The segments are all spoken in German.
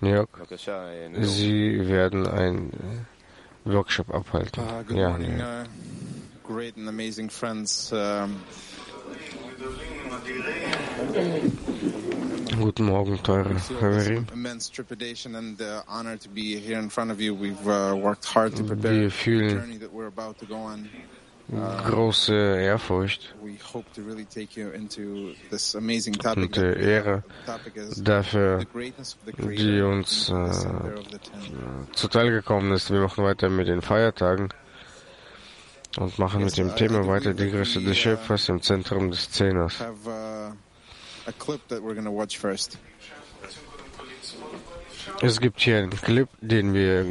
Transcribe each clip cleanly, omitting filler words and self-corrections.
Jörg, Sie werden einen Workshop abhalten. Good Ja, morning, ja. great and amazing friends. Guten Morgen, teure Hörerin. Immense trepidation and honor to be here in front of you. We've worked hard to prepare Wir the fühlen journey that we're about to go on. große Ehrfurcht We hope to really take you into this amazing topic. und Ehre Topic is dafür, the greatness of the die Creator uns in the center of the ten. zuteil gekommen ist. Wir machen weiter mit den Feiertagen und machen mit dem Thema weiter, die Größe des Schöpfers im Zentrum des Zehners. Have a clip that we're going to watch first. Es gibt hier einen Clip, den wir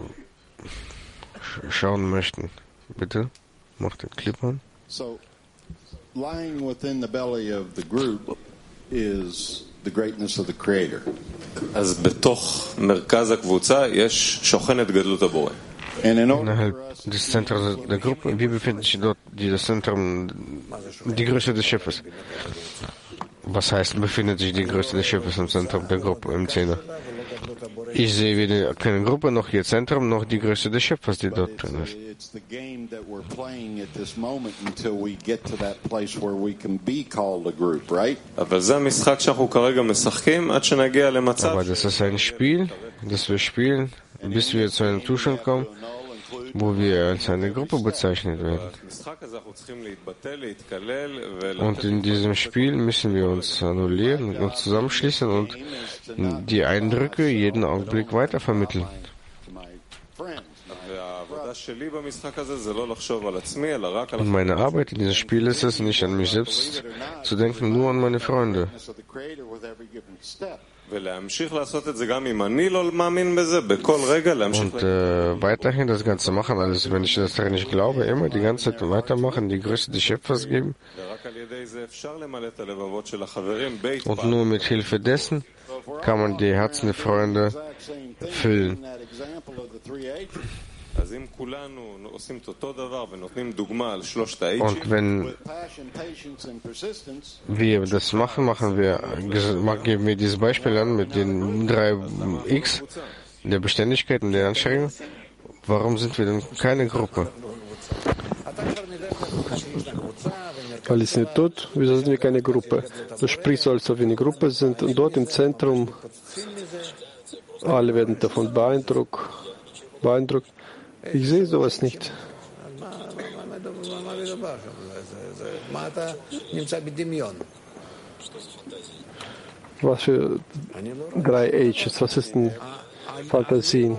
schauen möchten. Bitte, mach den Clip an. So, lying within the belly of the group is the greatness of the Creator. אז בתוך מרכז הקבוצה שוכנת גדלות הבורא. And in order Innerhalb for us des Zentrums der Gruppe, wie befindet sich dort das Zentrum, die Größe des Schöpfers? Was heißt, befindet sich die Größe des Schöpfers im Zentrum der Gruppe, im Zehner? Ich sehe weder keine Gruppe, noch ihr Zentrum, noch die Größe des Schöpfers, die dort drin ist. it's the game that we're playing at this moment until we get to that place where we can be called a group, right? אבל זה המשחק שאנחנו כרגע משחקים עד שנגיע למצב Aber das ist ein Spiel, das wir spielen, bis wir zu einem Zustand kommen, wo wir als eine Gruppe bezeichnet werden. במשחק הזה אנחנו צריכים להתבטל, להתקלל Und in diesem Spiel müssen wir uns annullieren und zusammenschließen und die Eindrücke jeden Augenblick weitervermitteln. To my friends. והעבודה שלי במשחק הזה זה לא לחשוב על עצמי, אלא רק על Und meine Arbeit in diesem Spiel ist es, nicht an mich selbst zu denken, nur an meine Freunde. of the Creator with every given step. ולהמשיך לעשות את זה גם אם אני לא מאמין בזה, בכל רגע להמשיך Und weiterhin das Ganze machen, alles, wenn ich das daran nicht glaube, immer die ganze Zeit weitermachen, die Größe des Schöpfers geben. ורק על ידי זה אפשר למלא את הלבבות של החברים Und nur mit Hilfe dessen kann man die Herzen der Freunde Exact same thing füllen. in that example of the 3 H's. אז אם כולנו עושים את אותו דבר ונותנים דוגמה על שלושת האייג'ים, Und wenn With passion, patience, and persistence, wir das geben wir dieses Beispiel an mit den 3 X, der Beständigkeit und der Anstrengung. Warum sind wir denn keine Gruppe? Weil es nicht tut, wieso sind wir keine Gruppe? Du sprichst also, wie eine Gruppe sind und dort im Zentrum, alle werden davon beeindruckt. Ich sehe sowas nicht. Was für 3 H's, was ist denn Fantasien?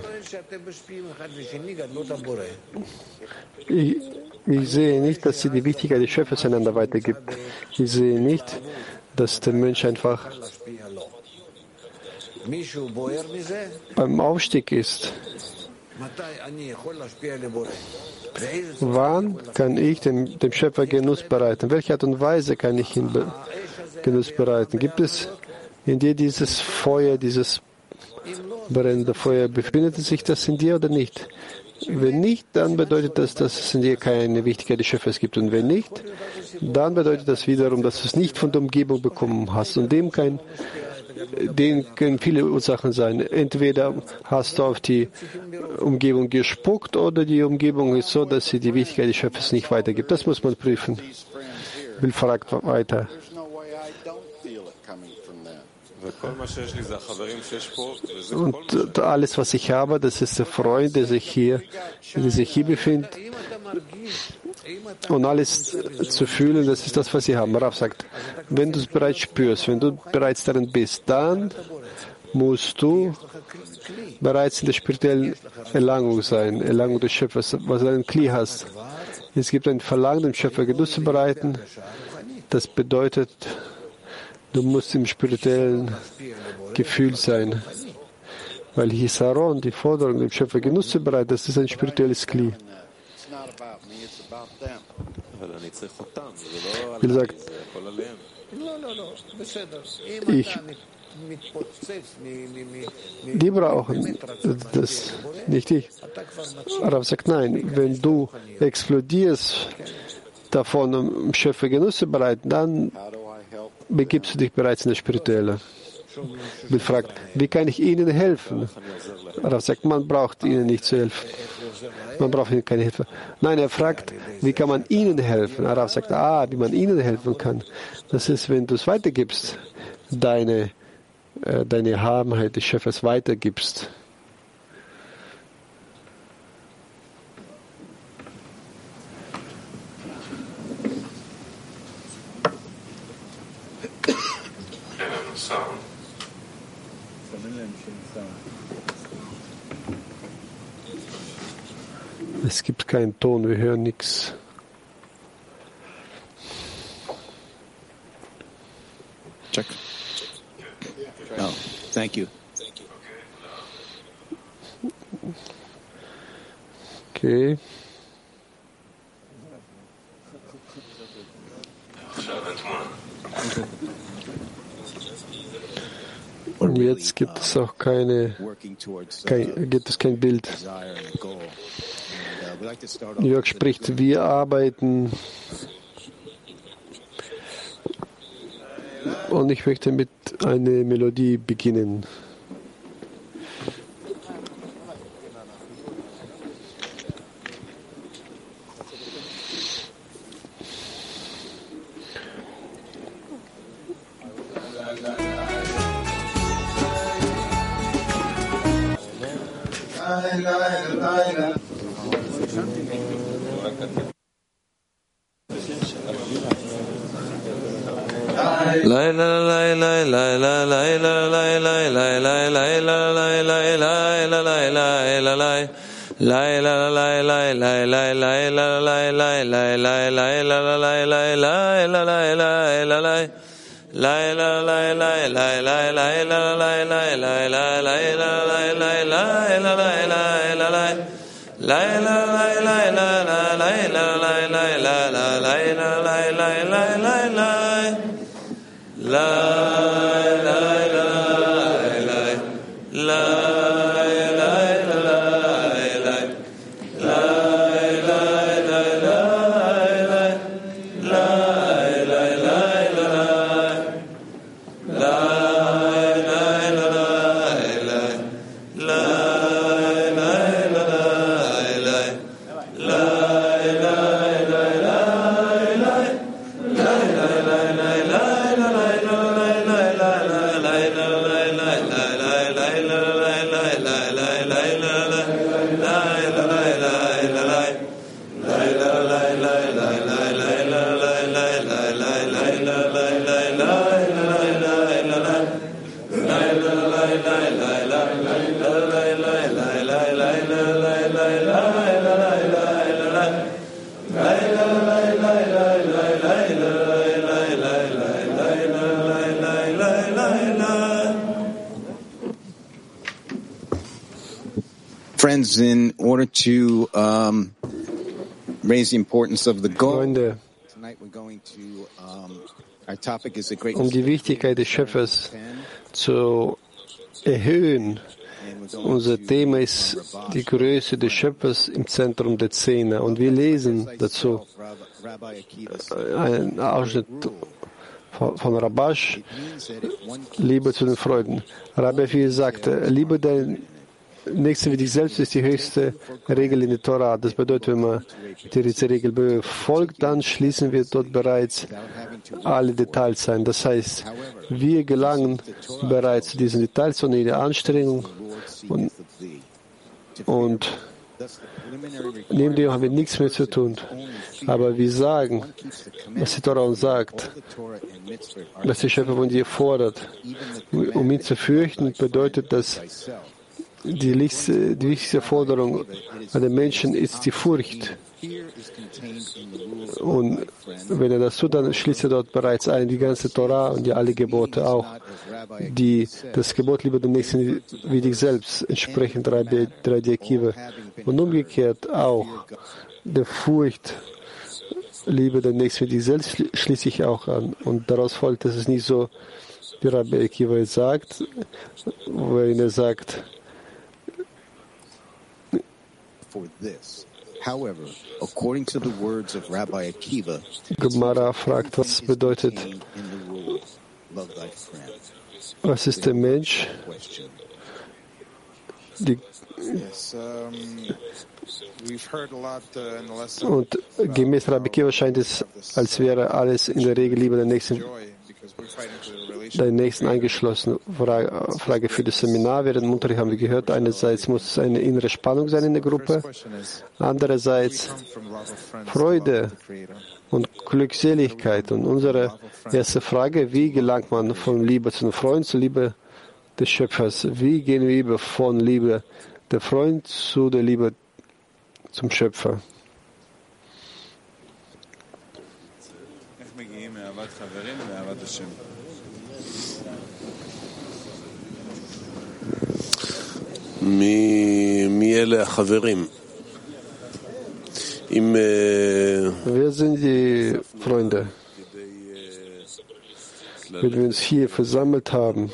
Ich sehe nicht, dass sie die Wichtigkeit des Schöpfers einander weitergibt. Ich sehe nicht, dass der Mensch einfach beim Aufstieg ist. Wann kann ich dem Schöpfer Genuss bereiten? Welche Art und Weise kann ich ihm Genuss bereiten? Gibt es in dir dieses Feuer, dieses brennende Feuer? Befindet sich das in dir oder nicht? Wenn nicht, dann bedeutet das, dass es in dir keine Wichtigkeit des Schöpfers gibt. Und wenn nicht, dann bedeutet das wiederum, dass du es nicht von der Umgebung bekommen hast. Und dem können viele Ursachen sein. Entweder hast du auf die Umgebung gespuckt oder die Umgebung ist so, dass sie die Wichtigkeit des Schöpfers nicht weitergibt. Das muss man prüfen. Will fragt weiter. there's no way I don't feel it coming from them. וכל מה שיש לי זה החברים שיש פה, וזה Und alles, was ich habe, das ist der Freund, der sich hier befindet. Und alles zu fühlen, das ist das, was sie haben. Rav sagt, wenn du es bereits spürst, wenn du bereits darin bist, dann musst du bereits in der spirituellen Erlangung sein, Erlangung des Schöpfers, was du einen Kli hast. Es gibt ein Verlangen, dem Schöpfer Genuss zu bereiten. Das bedeutet, du musst im spirituellen Gefühl sein. Weil Hisaron, die Forderung, dem Schöpfer Genuss zu bereiten, das ist ein spirituelles Kli. It's not about me, it's about them. אבל אני צריך אותם, זה לא Wie gesagt, זה הכל עליהם. ich, die brauchen das, nicht ich. Rav sagt, nein, wenn du explodierst davon, um Schöpfer Genuss zu bereiten, dann How do I help? begibst du dich bereits in das Spirituelle. Bill fragt, wie kann ich Ihnen helfen? Rav sagt, man braucht Ihnen nicht zu helfen. Man braucht Ihnen keine Hilfe. Nein, er fragt, wie kann man Ihnen helfen? Rav sagt, wie man Ihnen helfen kann. Das ist, wenn du es weitergibst, deine Erhabenheit des Schöpfers weitergibst. Es gibt keinen Ton, wir hören nichts. Check. Oh, thank you. Okay. Und jetzt gibt es auch kein Bild. Jörg spricht, wir arbeiten und ich möchte mit einer Melodie beginnen. Friends, in order to raise the importance of the goal, Freunde, tonight we're going to, our topic is the great. um die Wichtigkeit des Schöpfers zu erhöhen, unser Thema ist die Größe des Schöpfers im Zentrum der Zehner. Und wir lesen dazu einen Ausschnitt von Rabash, Liebe zu den Freuden. Rabbi Akiva sagte, Liebe dein Nächster wie dich selbst ist die höchste Regel in der Torah. Das bedeutet, wenn man diese Regel befolgt, dann schließen wir dort bereits alle Details ein. Das heißt, wir gelangen bereits zu diesen Details ohne jede Anstrengung und neben dem haben wir nichts mehr zu tun. Aber wir sagen, was die Torah uns sagt, was der Schöpfer von dir fordert. Um ihn zu fürchten, bedeutet das, die wichtigste Forderung an den Menschen ist die Furcht. Und wenn er das tut, dann schließt er dort bereits ein, die ganze Torah und alle Gebote auch. Das Gebot lieber dem Nächsten wie dich selbst, entsprechend Rabbi Akiva. Und umgekehrt auch, der Furcht, Liebe dem Nächsten wie dich selbst, schließe ich auch an. Und daraus folgt, dass es nicht so, wie Rabbi Akiva sagt, wenn er sagt, However, according to the words of Rabbi Akiva, Gemara fragt, was bedeutet Was ist der Mensch? Und gemäß Rabbi Akiva scheint es, als wäre alles in der Regel lieber deinen Nächsten eingeschlossen. Frage für das Seminar. Während dem Unterricht haben wir gehört, einerseits muss es eine innere Spannung sein in der Gruppe, andererseits Freude und Glückseligkeit. Und unsere erste Frage, wie gelangt man von Liebe zu den Freunden zur Liebe des Schöpfers? Wie gehen wir über von Liebe der Freund zu der Liebe zum Schöpfer? Wer sind die Freunde? Wenn wir uns hier versammelt haben,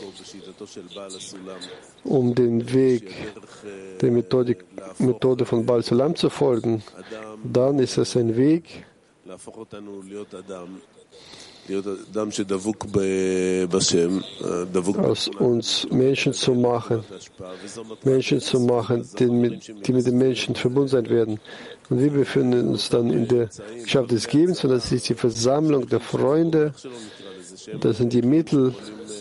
um den Weg der Methode von Baal Sulam zu folgen, dann ist es ein Weg, aus uns Menschen zu machen, die mit den Menschen verbunden sein werden. Und wir befinden uns dann in der Gesellschaft des Gebens, und das ist die Versammlung der Freunde. Das sind die Mittel,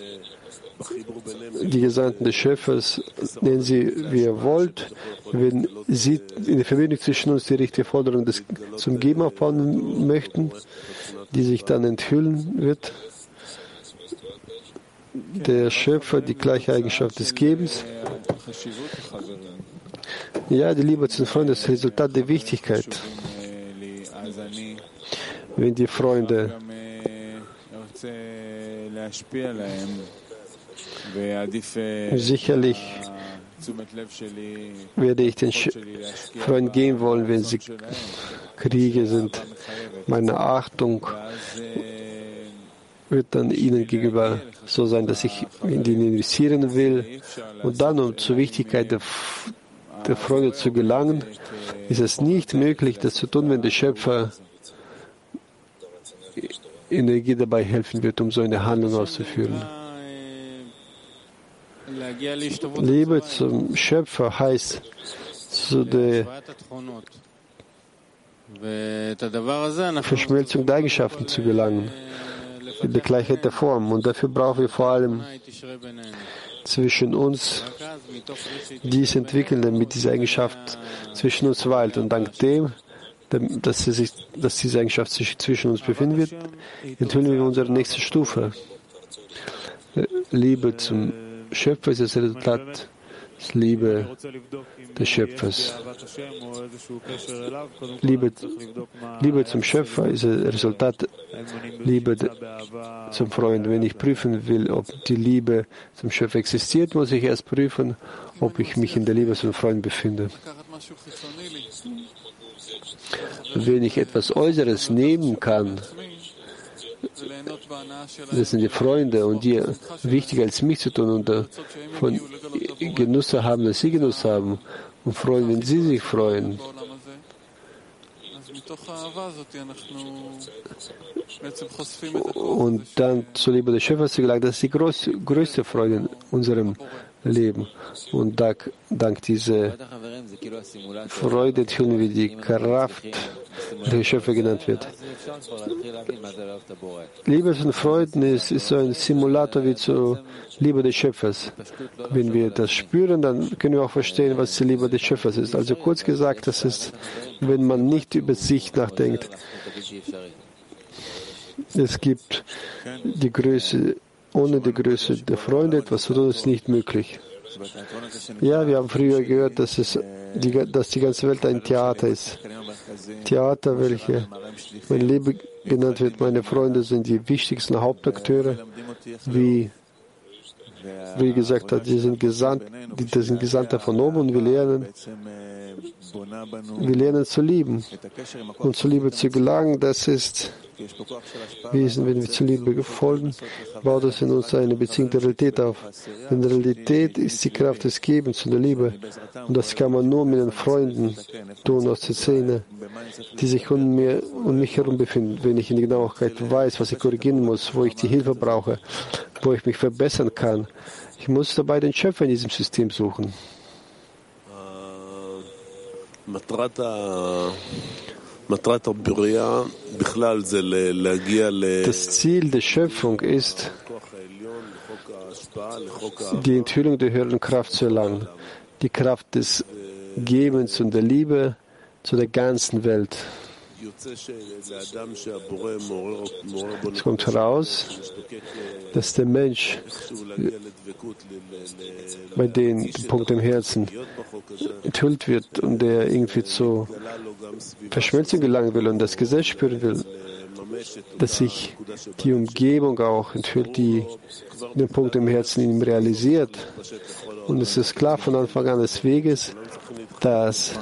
die Gesandten des Schöpfers, nennen sie, wie ihr wollt. Wenn sie in der Verbindung zwischen uns die richtige Forderung zum Geben aufbauen möchten, die sich dann enthüllen wird, der Schöpfer, die gleiche Eigenschaft des Gebens. Ja, die Liebe zu den Freunden ist das Resultat der Wichtigkeit. Wenn die Freunde sicherlich werde ich den Freunden geben wollen, wenn sie Kriege sind. Meine Achtung wird dann ihnen gegenüber so sein, dass ich in die investieren will. Und dann, um zur Wichtigkeit der Freunde zu gelangen, ist es nicht möglich, das zu tun, wenn der Schöpfer Energie dabei helfen wird, um so eine Handlung auszuführen. Liebe zum Schöpfer heißt, zu der Verschmelzung der Eigenschaften zu gelangen, in der Gleichheit der Form. Und dafür brauchen wir vor allem zwischen uns dies entwickeln, damit diese Eigenschaft zwischen uns weilt. Und dank dem, dass diese Eigenschaft sich zwischen uns befinden wird, enthüllen wir unsere nächste Stufe. Liebe zum Schöpfer ist das Resultat der Liebe des Schöpfers. Liebe zum Schöpfer ist das Resultat der Liebe zum Freund. Wenn ich prüfen will, ob die Liebe zum Schöpfer existiert, muss ich erst prüfen, ob ich mich in der Liebe zum Freund befinde. Wenn ich etwas Äußeres nehmen kann, das sind die Freunde, und die wichtiger als mich zu tun und von Genuss haben, dass sie Genuss haben, und freuen, wenn sie sich freuen. Und dann zur Liebe des Schöpfers zu gelangen, das ist die größte Freude in unserem Leben. Und dank dieser Freude enthüllen wir die Kraft, die der Schöpfer genannt wird. Liebe zu den Freunden ist so ein Simulator wie zur Liebe des Schöpfers. Wenn wir das spüren, dann können wir auch verstehen, was die Liebe des Schöpfers ist. Also kurz gesagt, das ist, wenn man nicht über sich nachdenkt. Es gibt die Größe, ohne die Größe der Freunde etwas zu tun, ist nicht möglich. Ja, wir haben früher gehört, dass die ganze Welt ein Theater ist. Theater, welche, wenn Liebe genannt wird, meine Freunde sind die wichtigsten Hauptakteure, wie gesagt hat, das sind Gesandte von oben, und wir lernen zu lieben. Und zur Liebe zu gelangen, das ist Wesen, wenn wir zur Liebe folgen, baut es in uns eine Beziehung der Realität auf. Denn Realität ist die Kraft des Gebens und der Liebe. Und das kann man nur mit den Freunden tun, aus der Szene. die sich um mich herum befinden. Wenn ich in Genauigkeit weiß, was ich korrigieren muss, wo ich die Hilfe brauche, wo ich mich verbessern kann, ich muss dabei den Schöpfer in diesem System suchen. Das Ziel der Schöpfung ist, die Enthüllung der höheren Kraft zu erlangen, die Kraft des Gebens und der Liebe zu der ganzen Welt. Es kommt heraus, dass der Mensch, bei dem der Punkt im Herzen enthüllt wird und der irgendwie zur Verschmelzung gelangen will und das Gesetz spüren will, dass sich die Umgebung auch enthüllt, die den Punkt im Herzen in ihm realisiert. Und es ist klar von Anfang an des Weges, dass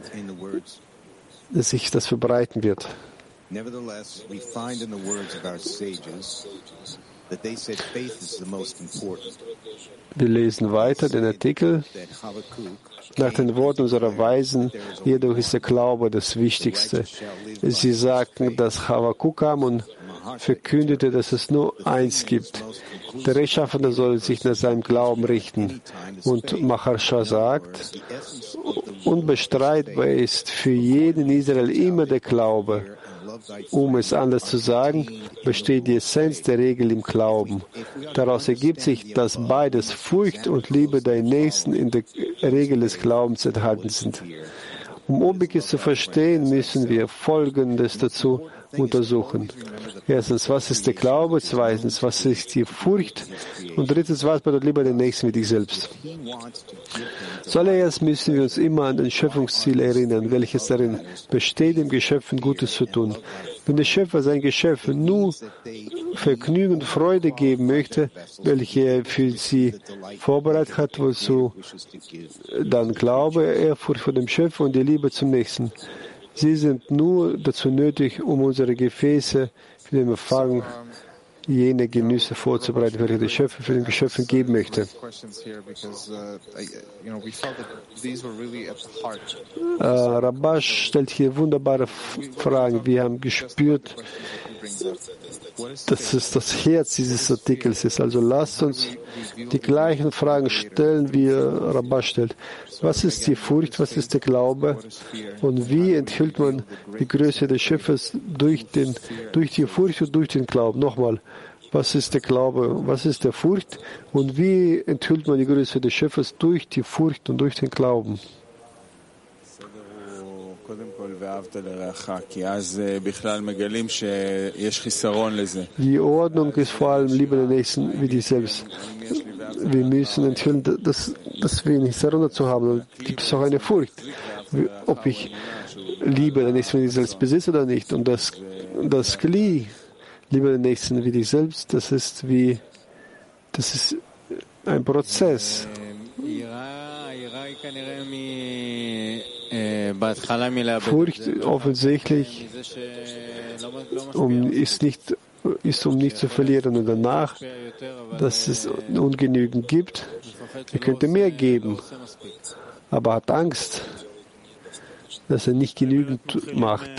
sich das verbreiten wird. Nevertheless, we find in the words of our sages that they said faith is the most important. Wir lesen weiter den Artikel. Nach den Worten unserer Weisen, jedoch ist der Glaube das Wichtigste. Sie sagten, dass Habakkuk kam und verkündete, dass es nur eins gibt. Der Rechtschaffene soll sich nach seinem Glauben richten. Und Maharsha sagt, unbestreitbar ist für jeden in Israel immer der Glaube. Um es anders zu sagen, besteht die Essenz der Regel im Glauben. Daraus ergibt sich, dass beides, Furcht und Liebe deinen Nächsten, in der Regel des Glaubens enthalten sind. Um Obiges zu verstehen, müssen wir Folgendes dazu untersuchen. Erstens, was ist der Glaube? Zweitens, was ist die Furcht? Und drittens, was bedeutet Liebe den Nächsten wie dich selbst? Zuallererst müssen wir uns immer an das Schöpfungsziel erinnern, welches darin besteht, dem Geschöpfen Gutes zu tun. Wenn der Schöpfer sein Geschöpf nur Vergnügen und Freude geben möchte, welche er für sie vorbereitet hat, wozu dann Glaube, Ehrfurcht vor dem Schöpfer und die Liebe zum Nächsten. Sie sind nur dazu nötig, um unsere Gefäße für den Empfang jene Genüsse vorzubereiten, welche der Schöpfer für den Geschöpfen geben möchte. Rabash stellt hier wunderbare Fragen. Wir haben gespürt, dass es das Herz dieses Artikels ist. Also lasst uns die gleichen Fragen stellen, wie Rabash stellt. Was ist die Furcht? Was ist der Glaube? Und wie enthüllt man die Größe des Schöpfers durch die Furcht und durch den Glauben? Nochmal, was ist der Glaube? Was ist der Furcht? Und wie enthüllt man die Größe des Schöpfers durch die Furcht und durch den Glauben? Die Ordnung ist vor allem Liebe der Nächsten wie dich selbst. Wir müssen enthüllen, dass wir nichts dazu haben. Und gibt es auch eine Furcht, ob ich Liebe der Nächsten wie dich selbst besitze oder nicht. Und das Kli, Liebe der Nächsten wie dich selbst, das ist ein Prozess. Furcht offensichtlich ist um nicht zu verlieren und danach, dass es ungenügend gibt. Er könnte mehr geben, aber hat Angst, dass er nicht genügend macht.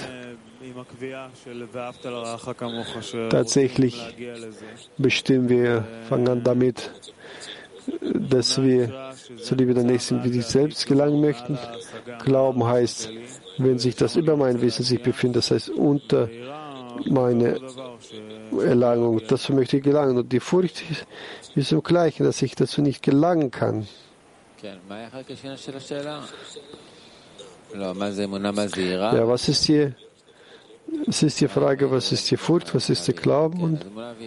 Tatsächlich fangen an damit, dass wir zur Liebe der Nächsten wie sich selbst gelangen möchten. Glauben heißt, wenn sich das über mein Wissen sich befindet, das heißt unter meine Erlangung, dazu möchte ich gelangen. Und die Furcht ist im Gleichen, dass ich dazu nicht gelangen kann. Ja, was ist hier? Es ist die Frage, was ist die Furcht, was ist der Glauben?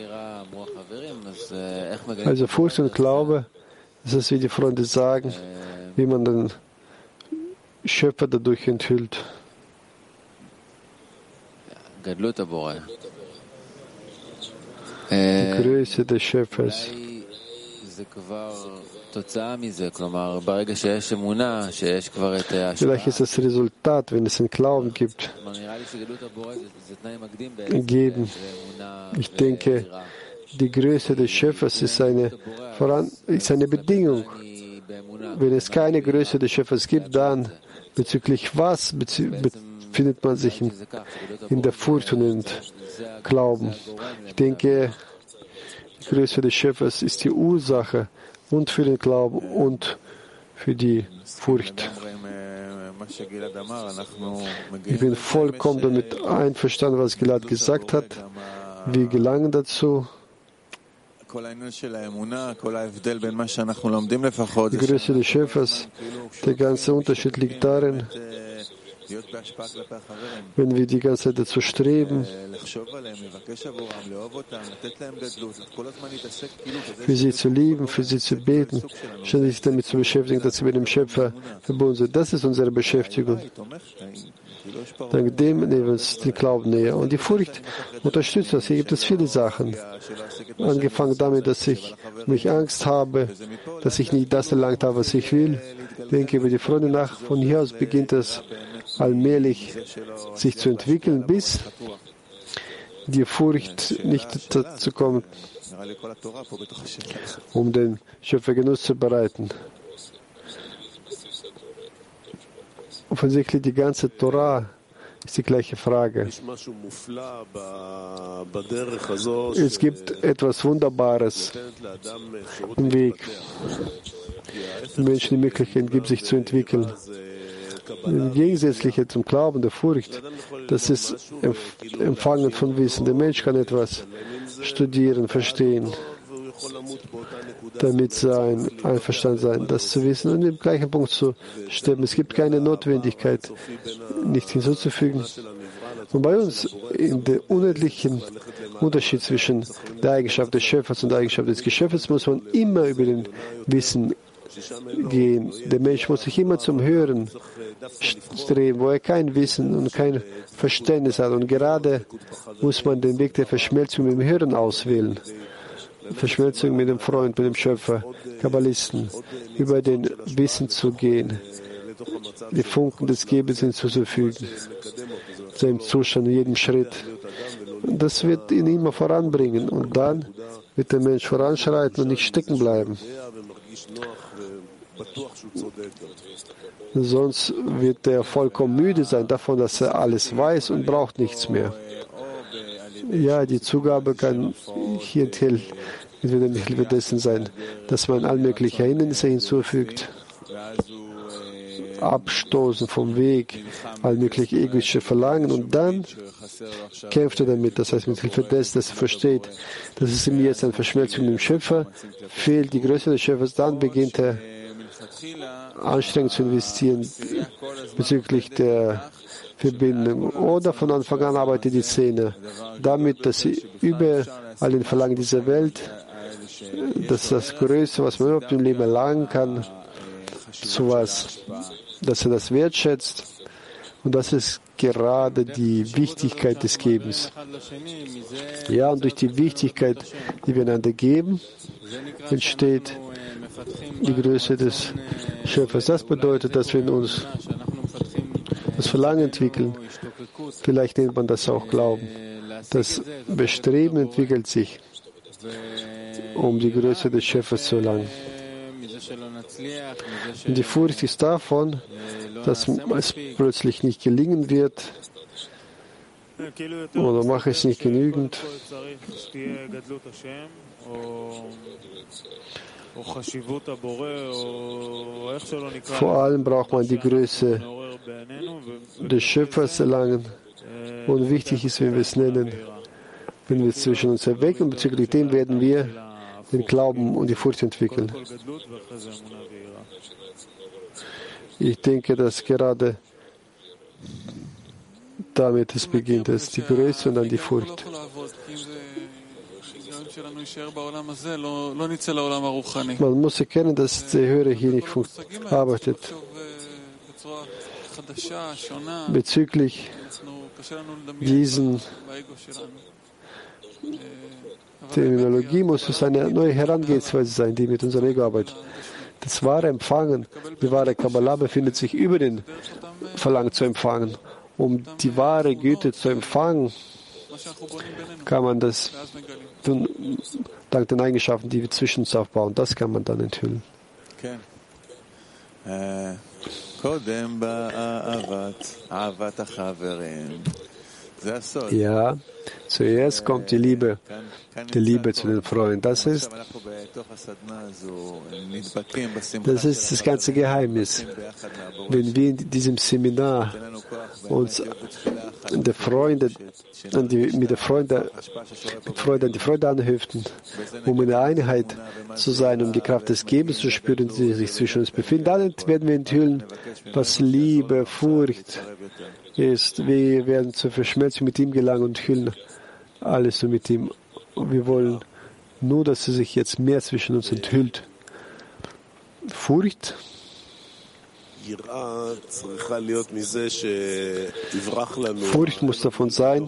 Also Furcht und Glaube, das ist, wie die Freunde sagen, wie man den Schöpfer dadurch enthüllt. Die Größe des Schöpfers. Vielleicht ist das Resultat, wenn es einen Glauben gibt. Ich denke, die Größe des Schöpfers ist eine Bedingung. Wenn es keine Größe des Schöpfers gibt, dann bezüglich was befindet man sich in der Furcht und im Glauben. Ich denke, die Größe des Schöpfers ist die Ursache und für den Glauben und für die Furcht. Ich bin vollkommen damit einverstanden, was Gilad gesagt hat. Wir gelangen dazu. Die Größe des Schöpfers, der ganze Unterschied liegt darin, wenn wir die ganze Zeit dazu streben, für sie zu lieben, für sie zu beten, ständig sich damit zu beschäftigen, dass sie mit dem Schöpfer verbunden sind. Das ist unsere Beschäftigung. Dank dem nehmen wir uns den Glauben näher. Und die Furcht unterstützt das. Hier gibt es viele Sachen. Angefangen damit, dass ich Angst habe, dass ich nicht das erlangt habe, was ich will. Denke über die Freunde nach. Von hier aus beginnt es allmählich sich zu entwickeln, bis die Furcht nicht dazu kommt, um den Schöpfer Genuss zu bereiten. Offensichtlich die ganze Torah ist die gleiche Frage. Es gibt etwas Wunderbares im Weg. Den Menschen die Möglichkeit gibt, sich zu entwickeln. Gegensätzlich zum Glauben, der Furcht, das ist Empfangen von Wissen. Der Mensch kann etwas studieren, verstehen, damit sein, einverstanden sein, das zu wissen und im gleichen Punkt zu sterben. Es gibt keine Notwendigkeit, nichts hinzuzufügen. Und bei uns, in dem unendlichen Unterschied zwischen der Eigenschaft des Schöpfers und der Eigenschaft des Geschöpfes, muss man immer über den Wissen gehen. Der Mensch muss sich immer zum Hören streben, wo er kein Wissen und kein Verständnis hat. Und gerade muss man den Weg der Verschmelzung mit dem Hören auswählen. Verschmelzung mit dem Freund, mit dem Schöpfer, Kabbalisten, über den Wissen zu gehen, die Funken des Gebens hinzuzufügen, seinem Zustand, in jedem Schritt. Das wird ihn immer voranbringen und dann wird der Mensch voranschreiten und nicht stecken bleiben. Sonst wird er vollkommen müde sein davon, dass er alles weiß und braucht nichts mehr. Ja, die Zugabe kann hier entweder mit Hilfe dessen sein, dass man allmögliche Hindernisse hinzufügt, Abstoßen vom Weg, allmögliche egoistische Verlangen und dann kämpft er damit. Das heißt, mit Hilfe dessen, dass er versteht, dass es ihm jetzt eine Verschmelzung mit dem Schöpfer fehlt, die Größe des Schöpfers, dann beginnt er anstrengend zu investieren bezüglich der Verbindung. Oder von Anfang an arbeitet die Szene damit, dass sie über all den Verlangen dieser Welt, dass das Größte, was man überhaupt im Leben erlangen kann, zu was, dass er das wertschätzt. Und das ist gerade die Wichtigkeit des Gebens. Ja, und durch die Wichtigkeit, die wir einander geben, entsteht die Größe des Schöpfers. Das bedeutet, dass wir in uns das Verlangen entwickeln. Vielleicht nennt man das auch Glauben. Das Bestreben entwickelt sich, um die Größe des Schöpfers zu erlangen. Und die Furcht ist davon, dass es plötzlich nicht gelingen wird oder mache es nicht genügend. Vor allem braucht man die Größe des Schöpfers erlangen. Und wichtig ist, wenn wir es nennen, wenn wir es zwischen uns erwecken, bezüglich dem werden wir den Glauben und die Furcht entwickeln. Ich denke, dass gerade damit es beginnt, es ist die Größe und dann die Furcht. Man muss erkennen, dass der Hörer hier nicht arbeitet. Bezüglich diesen Terminologie muss es eine neue Herangehensweise sein, die mit unserem Ego arbeitet. Das wahre Empfangen, die wahre Kabbalah befindet sich über den Verlangen zu empfangen. Um die wahre Güte zu empfangen, kann man das dank den Eigenschaften, die wir zwischen uns aufbauen, das kann man dann enthüllen. Ja, zuerst kommt die Liebe zu den Freunden. Das ist das ganze Geheimnis. Wenn wir in diesem Seminar uns mit der Freude an die Freude anheften, um in der Einheit zu sein, um die Kraft des Gebens zu spüren, die sich zwischen uns befinden, dann werden wir enthüllen, was Liebe, Furcht ist. Wir werden zur Verschmelzung mit ihm gelangen und hüllen alles so mit ihm. Und wir wollen nur, dass er sich jetzt mehr zwischen uns enthüllt. Furcht muss davon sein,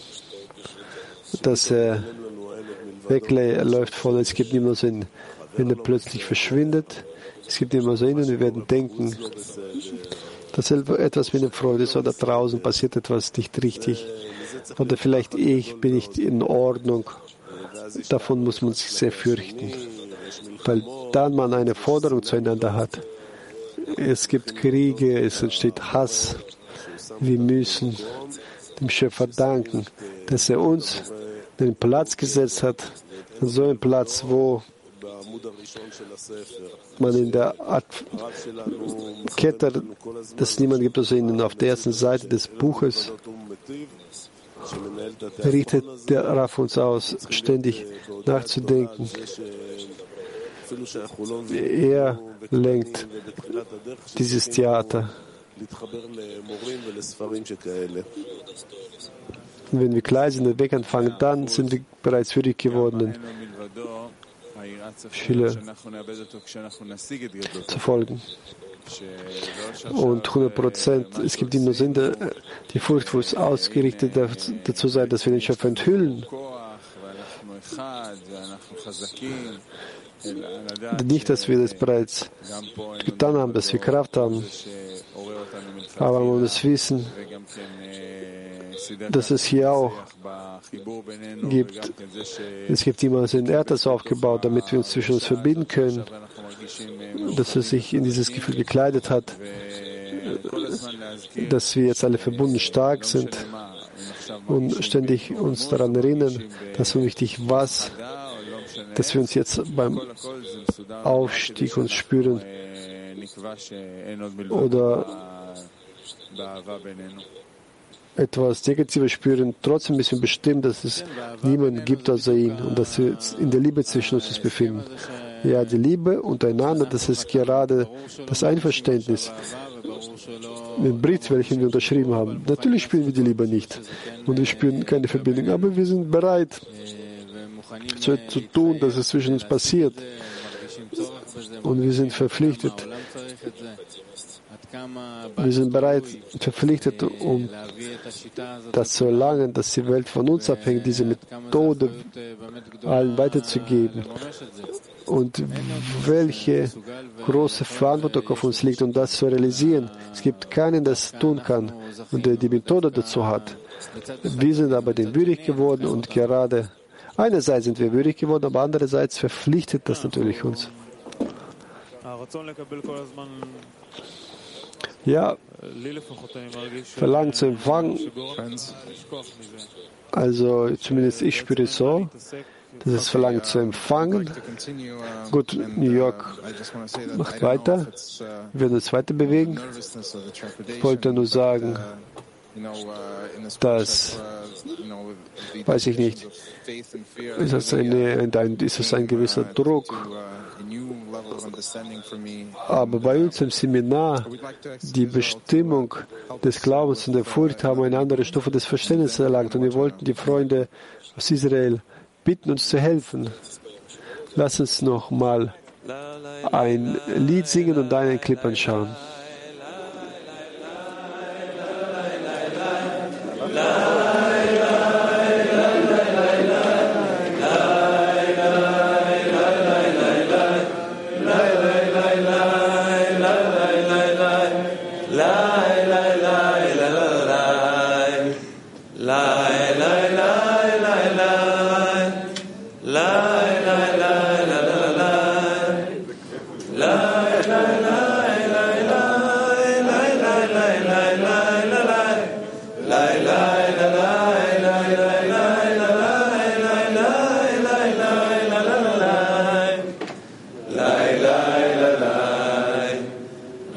dass er wegläuft von uns. Es gibt niemals Sinn, wenn er plötzlich verschwindet. Es gibt immer Sinn und wir werden denken, dass etwas mit dem Freund ist oder draußen passiert etwas nicht richtig. Oder vielleicht bin nicht in Ordnung. Davon muss man sich sehr fürchten. Weil dann man eine Forderung zueinander hat. Es gibt Kriege, es entsteht Hass. Wir müssen dem Schöpfer danken, dass er uns den Platz gesetzt hat. So einen Platz, wo man in der Kette, dass niemand gibt, also auf der ersten Seite des Buches, richtet der Raff uns aus, ständig nachzudenken. Er lenkt dieses Theater. Und wenn wir klein sind und weg anfangen, dann sind wir bereits würdig geworden, Schüler zu folgen. Und 100%, es gibt immer Sinn, die Furcht muss ausgerichtet dazu sein, dass wir den Schöpfer enthüllen. Nicht, dass wir das bereits getan haben, dass wir Kraft haben, aber man muss wissen, dass es hier auch gibt. Es gibt jemanden, er hat das aufgebaut, damit wir uns zwischen uns verbinden können, dass er sich in dieses Gefühl gekleidet hat, dass wir jetzt alle verbunden stark sind und ständig uns daran erinnern, dass so wichtig was, dass wir uns jetzt beim Aufstieg uns spüren oder etwas Negatives spüren, trotzdem müssen wir bestimmen, dass es niemanden gibt außer ihn und dass wir in der Liebe zwischen uns befinden. Ja, die Liebe untereinander, das ist gerade das Einverständnis. Den Brit, welchen wir unterschrieben haben. Natürlich spüren wir die Liebe nicht und wir spüren keine Verbindung, aber wir sind bereit zu tun, dass es zwischen uns passiert und wir sind verpflichtet. Wir sind bereit, verpflichtet, um das zu erlangen, dass die Welt von uns abhängt, diese Methode allen weiterzugeben. Und welche große Verantwortung auf uns liegt, um das zu realisieren. Es gibt keinen, der es tun kann und der die Methode dazu hat. Wir sind aber dem würdig geworden und gerade einerseits sind wir würdig geworden, aber andererseits verpflichtet das natürlich uns. Ja, Verlangen zu empfangen, also zumindest ich spüre es so, das ist Verlangen zu empfangen. Gut, New York macht weiter, wir werden uns weiter bewegen. Ich wollte nur sagen, dass, weiß ich nicht, ist es ein gewisser Druck. Aber bei uns im Seminar, die Bestimmung des Glaubens und der Furcht haben eine andere Stufe des Verständnisses erlangt. Und wir wollten die Freunde aus Israel bitten, uns zu helfen. Lass uns noch mal ein Lied singen und dann einen Clip anschauen. La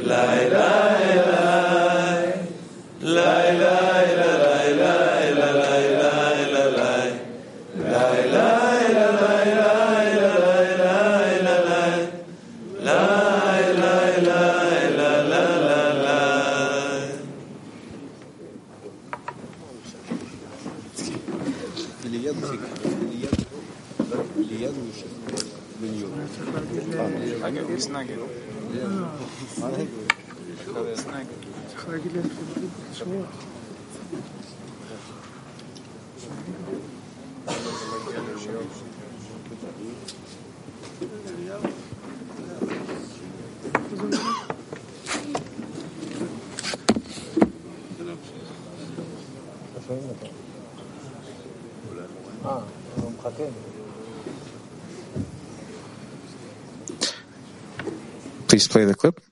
Please play the clip.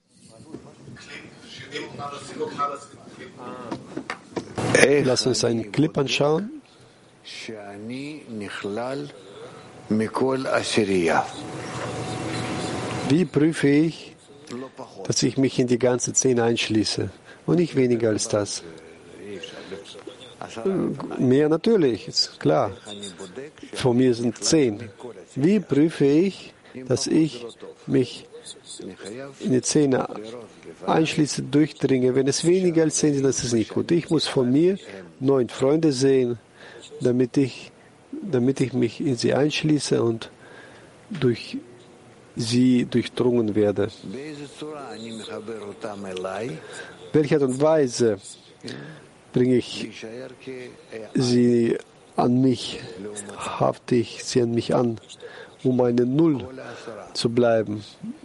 Lass uns einen Clip anschauen. Wie prüfe ich, dass ich mich in die ganze 10 einschließe? Und nicht weniger als das. Mehr natürlich, ist klar. Von mir sind 10. Wie prüfe ich, dass ich mich in die 10 einschließe, durchdringe? Wenn es weniger als 10 sind, das ist nicht gut. Ich muss von mir 9 Freunde sehen, damit ich mich in sie einschließe und durch sie durchdrungen werde. Welche Art und Weise bringe ich sie an mich, hafte ich sie an mich an, um eine Null zu bleiben,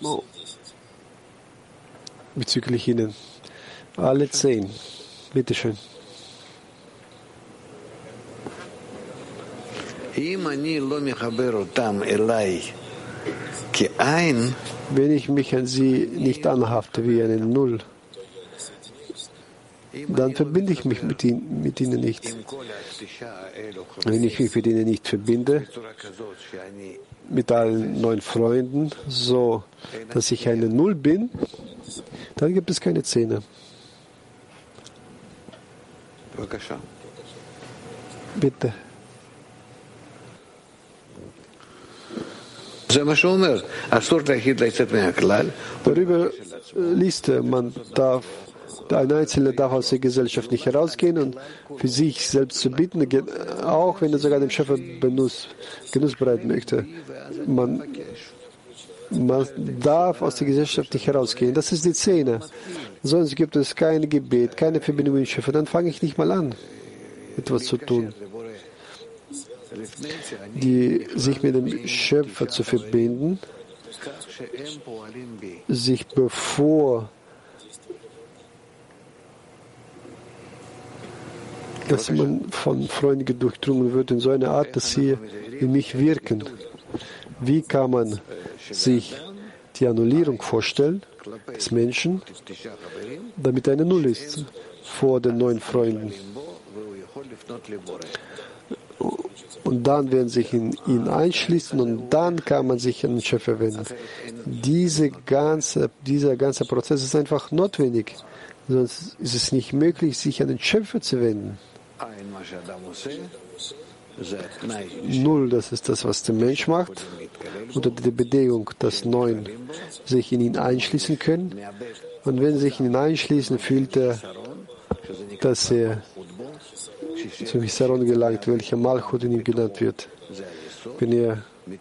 bezüglich ihnen. Alle 10. Bitte schön. Wenn ich mich an sie nicht anhafte wie eine Null, dann verbinde ich mich mit ihnen nicht. Wenn ich mich mit ihnen nicht verbinde, mit allen 9 Freunden, so dass ich eine Null bin, dann gibt es keine 10. Bitte. Darüber liest er, ein Einzelner darf aus der Gesellschaft nicht herausgehen und für sich selbst zu bieten, auch wenn er sogar dem Schöpfer Genuss bereiten möchte. Man darf aus der Gesellschaft nicht herausgehen. Das ist die 10. Sonst gibt es kein Gebet, keine Verbindung mit dem Schöpfer. Dann fange ich nicht mal an, etwas zu tun. Sich mit dem Schöpfer zu verbinden, sich bevor dass man von Freunden durchdrungen wird in so einer Art, dass sie in mich wirken. Wie kann man sich die Annullierung vorstellen des Menschen, damit eine Null ist vor den 9 Freunden? Und dann werden sich in ihn einschließen und dann kann man sich an den Schöpfer wenden. Dieser ganze Prozess ist einfach notwendig. Sonst ist es nicht möglich, sich an den Schöpfer zu wenden. Null, das ist das, was der Mensch macht, unter der Bedingung, dass 9 sich in ihn einschließen können. Und wenn sie sich in ihn einschließen, fühlt er, dass er zum Hisaron gelangt, welcher Malchut in ihm genannt wird. Wenn er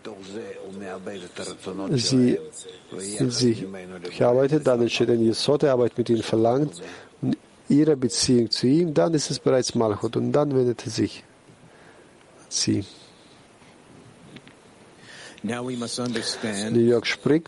sie in sich durcharbeitet, dann entsteht ein Yesod, er arbeitet mit ihnen verlangt, und ihre Beziehung zu ihm, dann ist es bereits Malchut, und dann wendet er sich an sie. New York spricht,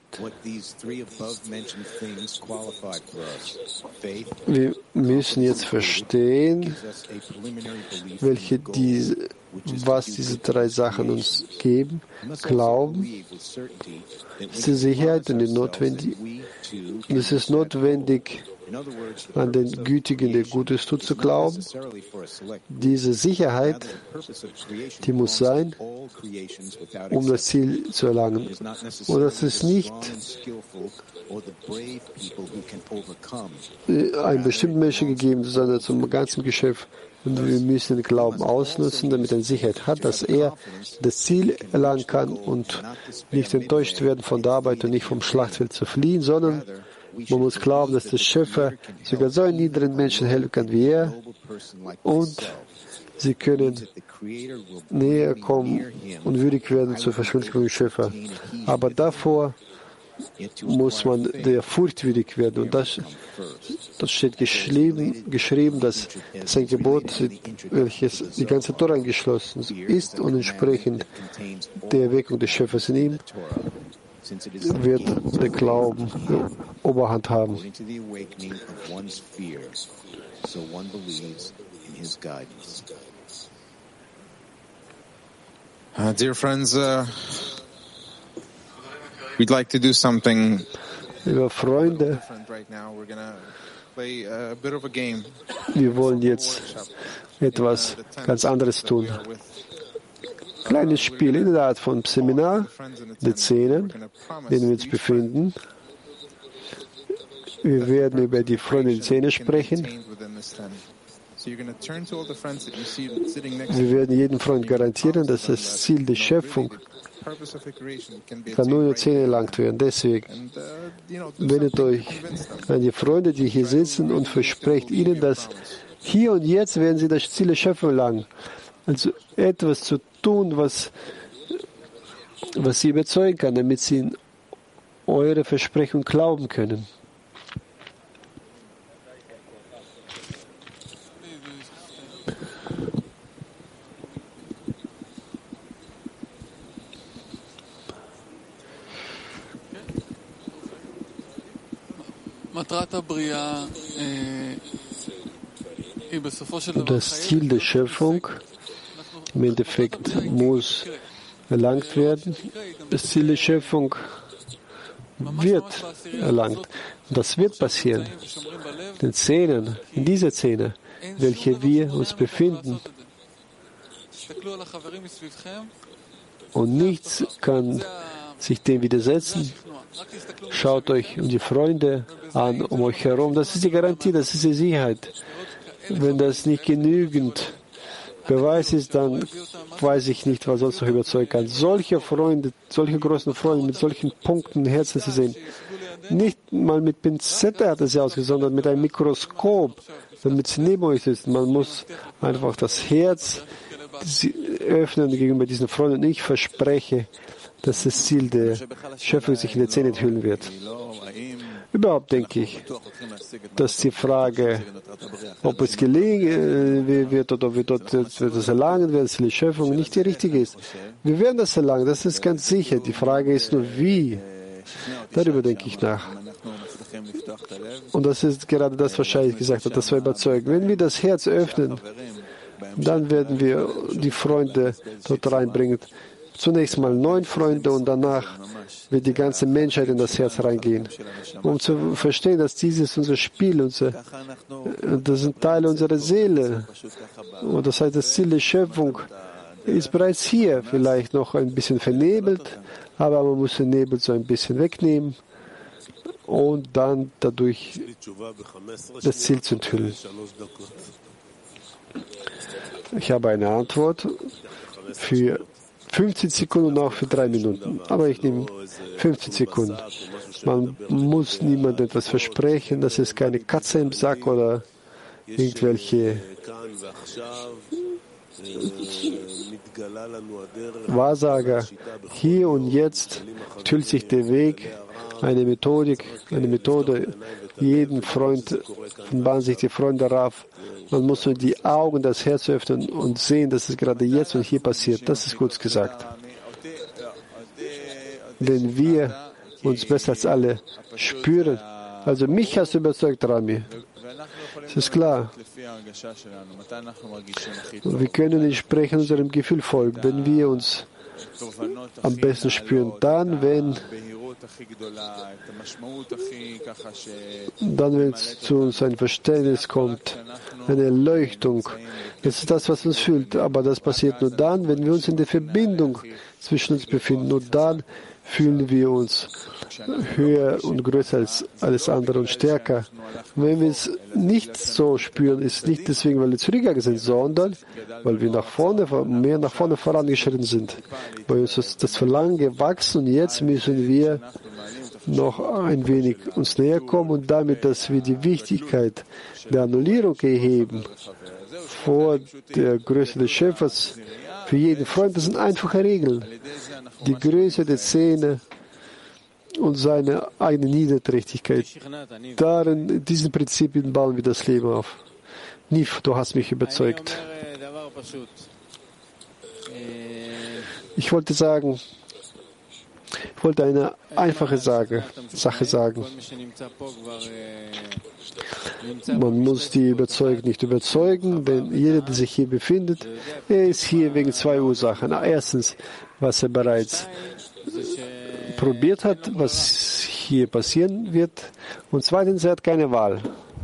wir müssen jetzt verstehen, welche was diese drei Sachen uns geben. Glauben ist die Sicherheit und es ist notwendig, an den Gütigen, der Gutes tut, zu glauben. Diese Sicherheit, die muss sein, um das Ziel zu erlangen. Und das ist nicht einem bestimmten Menschen gegeben, sondern zum ganzen Geschöpf. Und wir müssen den Glauben ausnutzen, damit er Sicherheit hat, dass er das Ziel erlangen kann und nicht enttäuscht werden von der Arbeit und nicht vom Schlachtfeld zu fliehen, sondern man muss glauben, dass der Schöpfer sogar so einen niedrigen Menschen helfen kann wie er und sie können näher kommen und würdig werden zur Verschwörung des Schöpfers. Aber davor muss man der Furcht würdig werden. Und das steht geschrieben, dass das ein Gebot, welches die ganze Tora eingeschlossen ist und entsprechend der Erweckung des Schöpfers in ihm wird der Glauben Oberhand haben. Dear friends, we'd like to do something Liebe Freunde, different right now. We're going to play a bit of a game. wir wollen jetzt etwas ganz anderes tun. Kleines Spiel in der Art von Seminar, die Szenen, in denen wir uns befinden. Wir werden über die Freunde der Szene sprechen. Wir werden jedem Freund garantieren, dass das Ziel der Schöpfung kann nur in der Szene erlangt werden. Deswegen wendet euch an die Freunde, die hier sitzen, und versprecht ihnen, dass hier und jetzt werden sie das Ziel der Schöpfung erlangen. Also etwas zu tun, was sie überzeugen kann, damit sie in eure Versprechung glauben können. Das Ziel der Schöpfung im Endeffekt muss erlangt werden. Das Ziel der Schöpfung wird erlangt. Und das wird passieren. In dieser Szene, in welcher wir uns befinden. Und nichts kann sich dem widersetzen. Schaut euch die Freunde an, um euch herum. Das ist die Garantie, das ist die Sicherheit. Wenn das nicht genügend Beweis ist, dann weiß ich nicht, was sonst noch überzeugen kann. Solche Freunde, solche großen Freunde mit solchen Punkten im Herzen zu sehen. Nicht mal mit Pinzette hat er sie ausgesucht, sondern mit einem Mikroskop, damit sie neben euch sitzen. Man muss einfach das Herz öffnen gegenüber diesen Freunden. Und ich verspreche, dass das Ziel der Schöpfung sich in der Szene enthüllen wird. Überhaupt denke ich, dass die Frage, ob es gelingen wird oder ob wir dort das erlangen werden, die Schöpfung, nicht die richtige ist. Wir werden das erlangen, das ist ganz sicher. Die Frage ist nur, wie. Darüber denke ich nach. Und das ist gerade das, was Shai gesagt hat, das wir überzeugen. Wenn wir das Herz öffnen, dann werden wir die Freunde dort reinbringen. Zunächst mal 9 Freunde und danach wird die ganze Menschheit in das Herz reingehen. Um zu verstehen, dass dieses unser Spiel, das sind Teile unserer Seele. Und das heißt, das Ziel der Schöpfung ist bereits hier, vielleicht noch ein bisschen vernebelt, aber man muss den Nebel so ein bisschen wegnehmen und dann dadurch das Ziel zu enthüllen. Ich habe eine Antwort für 15 Sekunden und auch für 3 Minuten. Aber ich nehme 15 Sekunden. Man muss niemandem etwas versprechen. Das ist keine Katze im Sack oder irgendwelche Wahrsager. Hier und jetzt enthüllt sich der Weg, eine Methode. Jeden Freund offenbaren sich die Freunde darauf. Man muss nur die Augen, das Herz öffnen und sehen, dass es gerade jetzt und hier passiert. Das ist gut gesagt. Wenn wir uns besser als alle spüren, Also mich hast du überzeugt, Rami. Das ist klar. Und wir können entsprechend unserem Gefühl folgen, wenn wir uns am besten spüren. Dann, wenn es zu uns ein Verständnis kommt, eine Erleuchtung. Das ist das, was uns fühlt. Aber das passiert nur dann, wenn wir uns in der Verbindung zwischen uns befinden. Nur dann fühlen wir uns höher und größer als alles andere und stärker. Und wenn wir es nicht so spüren, ist es nicht deswegen, weil wir zurückgegangen sind, sondern weil wir mehr nach vorne vorangeschritten sind. Bei uns ist das Verlangen gewachsen und jetzt müssen wir noch ein wenig uns näher kommen und damit, dass wir die Wichtigkeit der Annullierung erheben vor der Größe des Schöpfers für jeden Freund. Das sind einfache Regeln. Die Größe der Szene und seine eigene Niederträchtigkeit. Darin, diesen Prinzipien bauen wir das Leben auf. Nif, du hast mich überzeugt. Ich wollte eine einfache Sache sagen. Man muss die Überzeugten nicht überzeugen, denn jeder, der sich hier befindet, er ist hier wegen zwei Ursachen. Erstens, was er bereits probiert hat, was hier passieren wird. Und zweitens, er hat keine Wahl.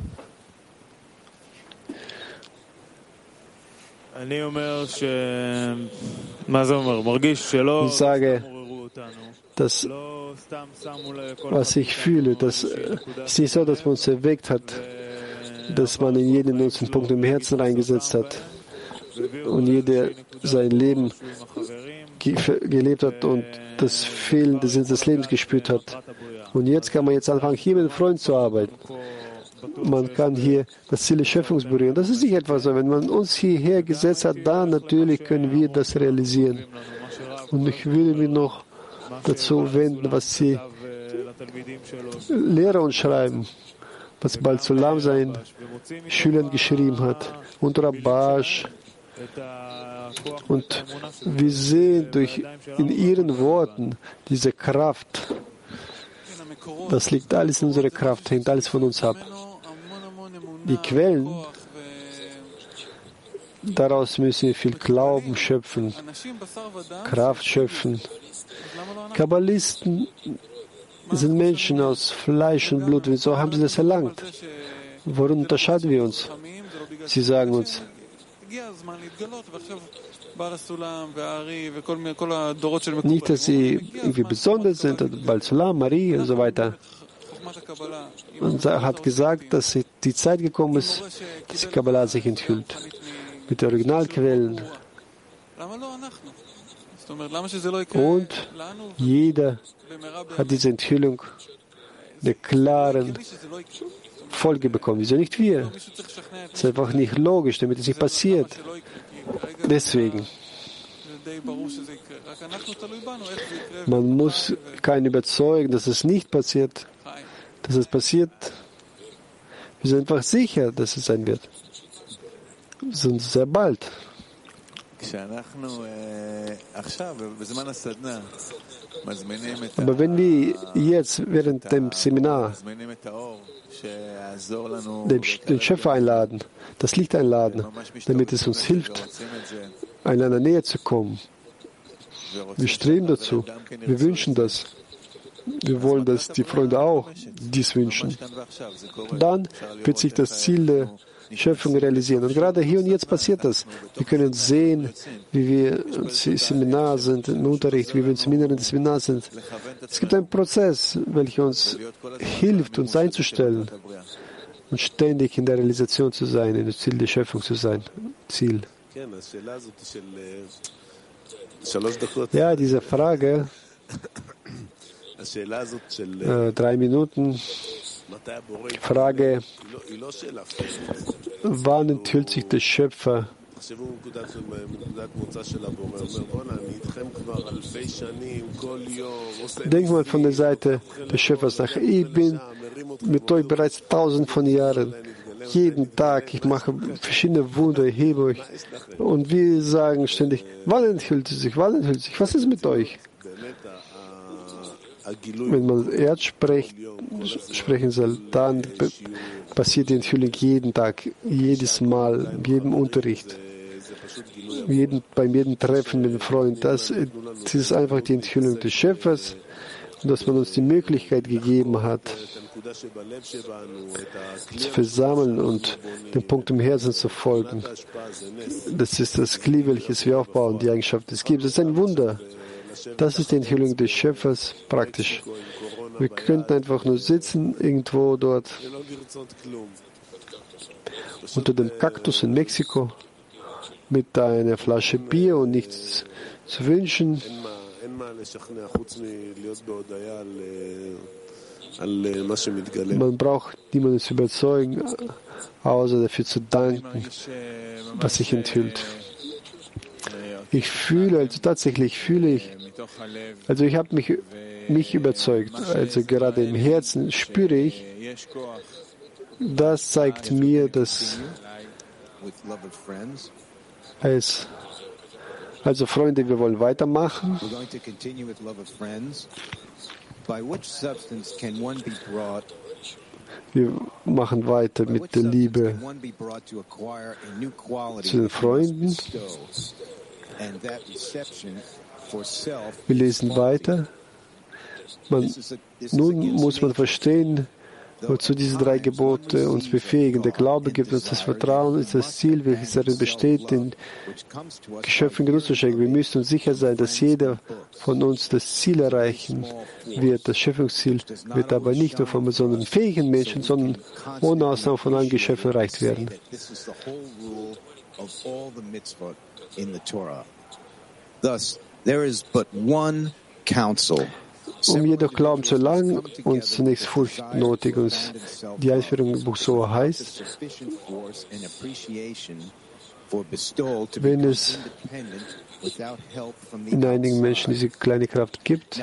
Ich sage, dass, was ich fühle, das ist nicht so, dass man uns erweckt hat, dass man in jeden nutzen Punkt im Herzen reingesetzt hat und jeder sein Leben gelebt hat und das fehlende Sinn des Lebens gespürt hat. Und jetzt kann man anfangen, hier mit einem Freund zu arbeiten. Man kann hier das Ziel des Schöpfungs berühren. Das ist nicht etwas so. Wenn man uns hierher gesetzt hat, dann natürlich können wir das realisieren. Und ich will mich noch dazu wenden, was die Lehrer uns schreiben, was Baal Zulam seinen Schülern geschrieben hat und Rabash. Und wir sehen in ihren Worten diese Kraft. Das liegt alles in unserer Kraft, hängt alles von uns ab. Die Quellen, daraus müssen wir viel Glauben schöpfen, Kraft schöpfen. Kabbalisten sind Menschen aus Fleisch und Blut. Wieso haben sie das erlangt? Worin unterscheiden wir uns? Sie sagen uns, nicht, dass sie irgendwie besonders sind, Baal Zulam, Marie und so weiter. Und er hat gesagt, dass die Zeit gekommen ist, dass die Kabbalah sich enthüllt. Mit den Originalquellen. Und jeder hat diese Enthüllung der klaren Folge bekommen. Wieso nicht wir? Das ist einfach nicht logisch, damit es nicht passiert. Deswegen. Man muss keinen überzeugen, dass es nicht passiert. Dass es passiert. Wir sind einfach sicher, dass es sein wird. Wir sind sehr bald. Aber wenn wir jetzt während dem Seminar den Schöpfer einladen, das Licht einladen, damit es uns hilft, einander näher zu kommen. Wir streben dazu. Wir wünschen das. Wir wollen, dass die Freunde auch dies wünschen. Dann wird sich das Ziel der Schöpfung realisieren. Und gerade hier und jetzt passiert das. Wir können sehen, wie wir im Seminar sind, im Unterricht, wie wir im Inneren des Seminars sind. Es gibt einen Prozess, welcher uns hilft, uns einzustellen und ständig in der Realisation zu sein, in dem Ziel der Schöpfung zu sein. Ziel. Ja, diese Frage, 3 Minuten, Frage, wann enthüllt sich der Schöpfer? Denk mal von der Seite des Schöpfers nach. Ich bin mit euch bereits 1000 von Jahren. Jeden Tag, ich mache verschiedene Wunder, hebe euch. Und wir sagen ständig, wann enthüllt es sich, wann enthüllt es sich? Was ist mit euch? wenn man Erd sprechen soll, dann passiert die Enthüllung jeden Tag, jedes Mal, in jedem Unterricht, bei jedem Treffen mit dem Freund. Das ist einfach die Enthüllung des Schöpfers, und dass man uns die Möglichkeit gegeben hat, zu versammeln und dem Punkt im Herzen zu folgen. Das ist das Kli, welches wir aufbauen, die Eigenschaft des Gebens. Das ist ein Wunder. Das ist die Enthüllung des Schöpfers praktisch. Wir könnten einfach nur sitzen, irgendwo dort, unter dem Kaktus in Mexiko, mit einer Flasche Bier und nichts zu wünschen. Man braucht niemanden zu überzeugen, außer dafür zu danken, was sich enthüllt. Ich fühle, also ich habe mich überzeugt, also gerade im Herzen spüre ich, das zeigt mir, dass also Freunde, wir wollen weitermachen. Wir machen weiter mit der Liebe zu den Freunden. Wir lesen weiter. Nun muss man verstehen, wozu diese 3 Gebote uns befähigen. Der Glaube gibt uns das Vertrauen, ist das Ziel, welches darin besteht, den Geschöpfen Genuss zu schenken. Wir müssen uns sicher sein, dass jeder von uns das Ziel erreichen wird. Das Schöpfungsziel wird aber nicht nur von besonderen fähigen Menschen, sondern ohne Ausnahme von allen Geschöpfen erreicht werden. Thus, there is but one counsel. Jedoch Glauben zu erlangen, uns zunächst Furcht nötig. Und die Einführung im Buch so heißt, wenn es in einigen Menschen diese kleine Kraft gibt,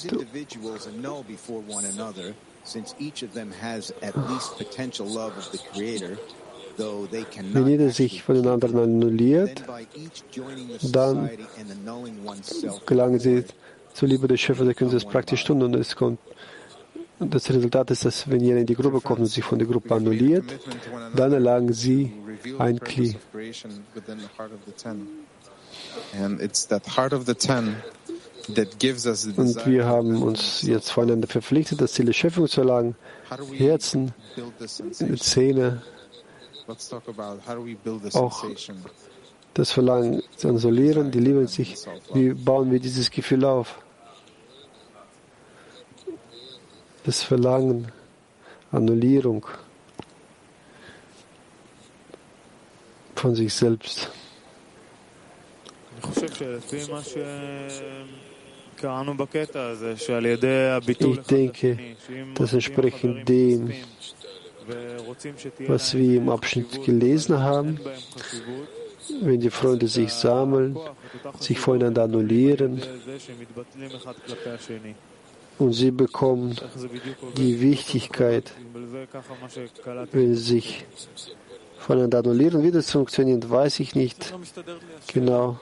wenn jeder sich von den anderen annulliert, dann gelangen sie zur Liebe des Schöpfers, da können sie es praktisch tun. Und das Resultat ist, dass wenn jeder in die Gruppe kommt und sich von der Gruppe annulliert, dann erlangen sie ein Kli. Und wir haben uns jetzt voneinander verpflichtet, das Ziel der Schöpfung zu erlangen, Herzen, Zähne, auch das Verlangen zu annullieren, die Liebe in sich. Wie bauen wir dieses Gefühl auf? Das Verlangen, Annullierung von sich selbst. Ich denke, das entspricht dem, was wir im Abschnitt gelesen haben. Wenn die Freunde sich sammeln, sich voneinander annullieren und sie bekommen die Wichtigkeit, wenn sie sich voneinander annullieren. Wie das funktioniert, weiß ich nicht genau.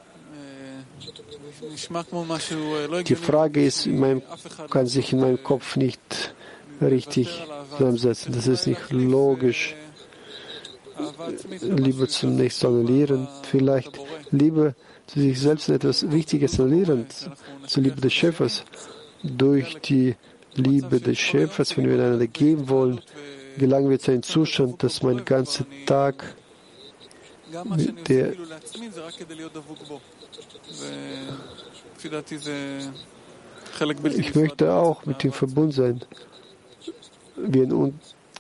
Die Frage ist, kann sich in meinem Kopf nicht richtig zusammensetzen. Das ist nicht logisch. Liebe zunächst annullieren, vielleicht Liebe zu sich selbst etwas Wichtiges annullieren, zur Liebe des Schöpfers. Durch die Liebe des Schöpfers, wenn wir einander geben wollen, gelangen wir zu einem Zustand, dass mein ganzer Tag ich möchte auch mit ihm verbunden sein, wie ein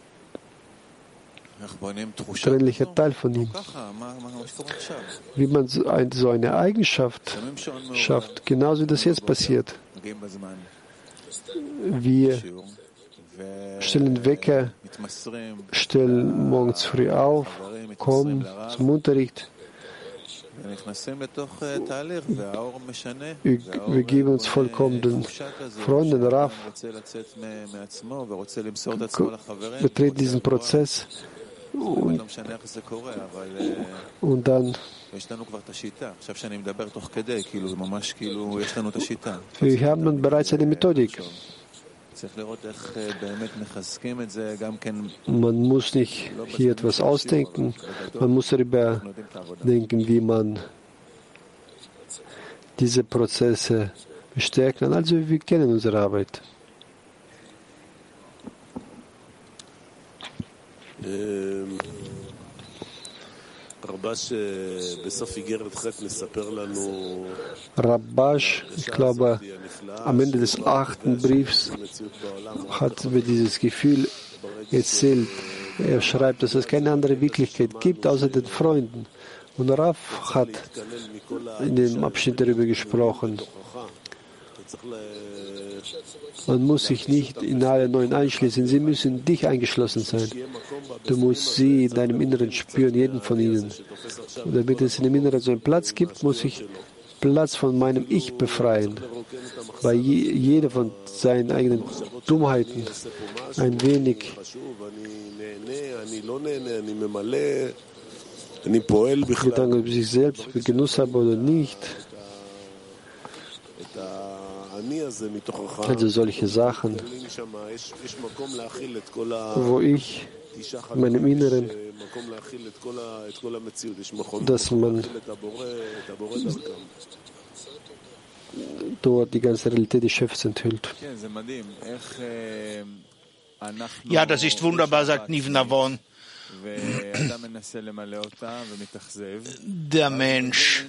trennlicher Teil von ihm. Wie man so eine Eigenschaft schafft, genauso wie das jetzt passiert. Wir stellen Wecker, stellen morgens früh auf, kommen zum Unterricht. Wir geben uns vollkommen den Freunden Raff, betreten diesen Prozess Und dann wir haben nun bereits eine Methodik. Man muss nicht hier etwas ausdenken, man muss darüber denken, wie man diese Prozesse bestärken kann. Also wir kennen unsere Arbeit. Rabash, ich glaube, am Ende des 8. Briefs hat über dieses Gefühl erzählt. Er schreibt, dass es keine andere Wirklichkeit gibt außer den Freunden. Und Rav hat in dem Abschnitt darüber gesprochen. Man muss sich nicht in alle Neuen einschließen, sie müssen dich eingeschlossen sein. Du musst sie in deinem Inneren spüren, jeden von ihnen. Und damit es in dem Inneren so einen Platz gibt, muss ich Platz von meinem Ich befreien. Bei jeder von seinen eigenen Dummheiten ein wenig Gedanken über sich selbst, ob ich Genuss habe oder nicht. Also solche Sachen, wo ich in meinem Inneren, dass man dort die ganze Realität des Chefs enthüllt. Ja, das ist wunderbar, sagt Niv Navon. Der Mensch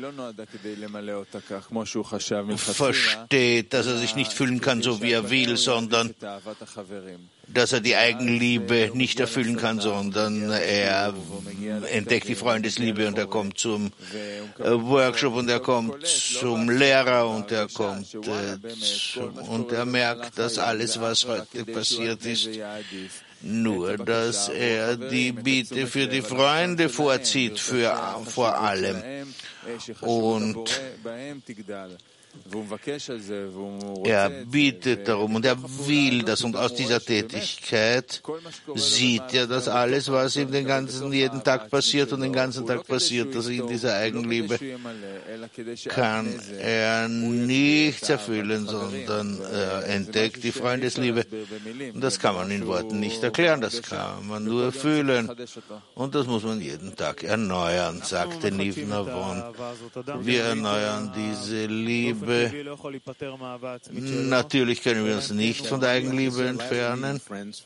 versteht, dass er sich nicht fühlen kann, so wie er will, sondern dass er die Eigenliebe nicht erfüllen kann, sondern er entdeckt die Freundesliebe und er kommt zum Workshop und er kommt zum Lehrer und er kommt und er merkt, dass alles, was heute passiert ist, nur, dass er die Bitte für die Freunde vorzieht, vor allem. Und er bittet darum und er will das, und aus dieser Tätigkeit sieht er, dass alles, was ihm jeden Tag passiert und den ganzen Tag passiert, dass in dieser Eigenliebe kann er nichts erfüllen, sondern er entdeckt die Freundesliebe. Und das kann man in Worten nicht erklären, das kann man nur fühlen. Und das muss man jeden Tag erneuern, sagte Niv Navon. Wir erneuern diese Liebe. Natürlich können wir uns nicht von der Eigenliebe entfernen.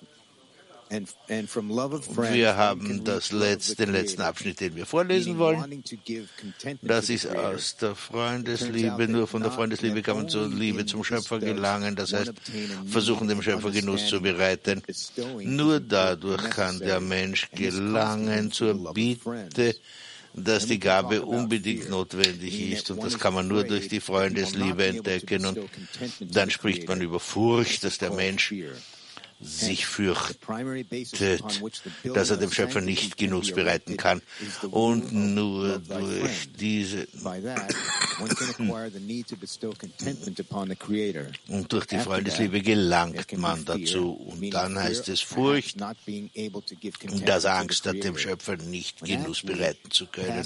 Wir haben den letzten Abschnitt, den wir vorlesen wollen. Das ist aus der Freundesliebe. Nur von der Freundesliebe kann man zur Liebe zum Schöpfer gelangen. Das heißt, versuchen, dem Schöpfer Genuss zu bereiten. Nur dadurch kann der Mensch gelangen zur Bitte, dass die Gabe unbedingt notwendig ist, und das kann man nur durch die Freundesliebe entdecken. Und dann spricht man über Furcht, dass der Mensch sich fürchtet, dass er dem Schöpfer nicht Genuss bereiten kann. Und nur durch diese und durch die Freundesliebe gelangt man dazu. Und dann heißt es Furcht, dass Angst hat, dem Schöpfer nicht Genuss bereiten zu können.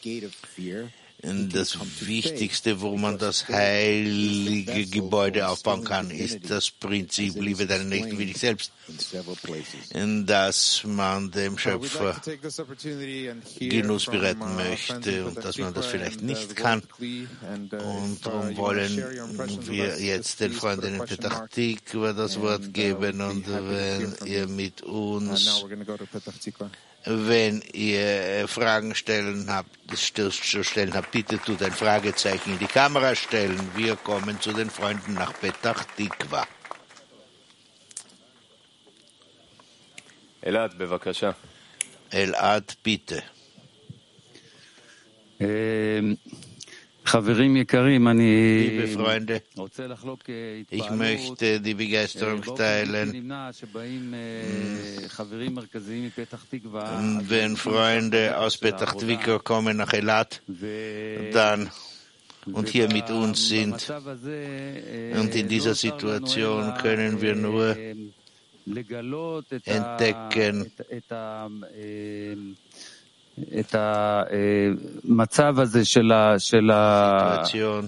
Das Wichtigste, wo man das heilige Gebäude aufbauen kann, ist das Prinzip Liebe deinen Nächsten wie dich selbst, dass man dem Schöpfer Genuss bereiten möchte und dass man das vielleicht nicht kann. Und darum wollen wir jetzt den Freunden in Petach Tikva das Wort geben, und wenn ihr Fragen stellen habt, bitte tut ein Fragezeichen in die Kamera stellen. Wir kommen zu den Freunden nach Petach Tikva. Elad, bevakasha. Elad, bitte. Liebe Freunde, ich möchte die Begeisterung teilen, wenn Freunde aus Petach Tikva kommen nach Elad, dann und hier mit uns sind. Und in dieser Situation können wir nur entdecken, Situation,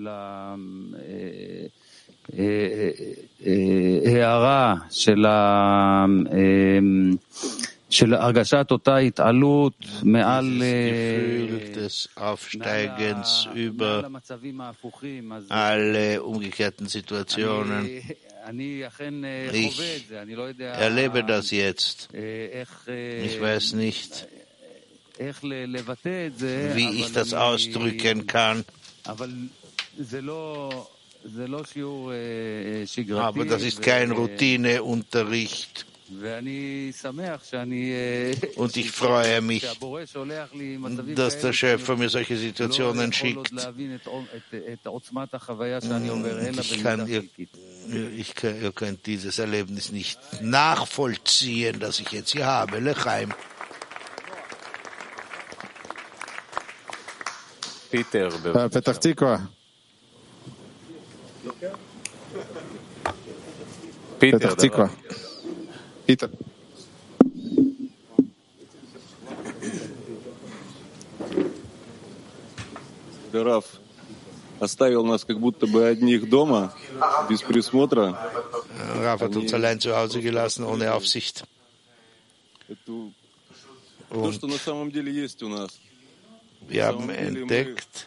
dieses Gefühl des Aufsteigens über alle umgekehrten Situationen. Ich erlebe das jetzt. Ich weiß nicht, wie ich das ausdrücken kann. Aber das ist kein Routineunterricht. Und ich freue mich, dass der Schöpfer mir solche Situationen schickt. Ihr könnt dieses Erlebnis nicht nachvollziehen, das ich jetzt hier habe. Lechaim. Peter, Petach Tikva. Petach Tikva. Peter. Раф оставил нас как будто бы одних дома, без присмотра. Raf hat uns allein zu Hause gelassen, ohne Aufsicht. То, что на самом деле есть у нас. Wir haben entdeckt,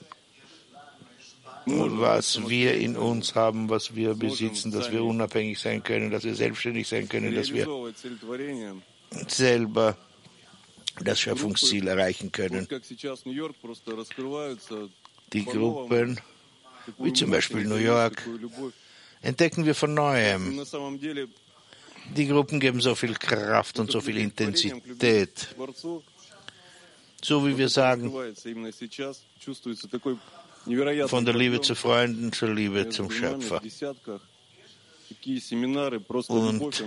was wir in uns haben, was wir besitzen, dass wir unabhängig sein können, dass wir selbstständig sein können, dass wir selber das Schöpfungsziel erreichen können. Die Gruppen, wie zum Beispiel New York, entdecken wir von Neuem. Die Gruppen geben so viel Kraft und so viel Intensität. So wie wir sagen, von der Liebe zu Freunden zur Liebe zum Schöpfer. Und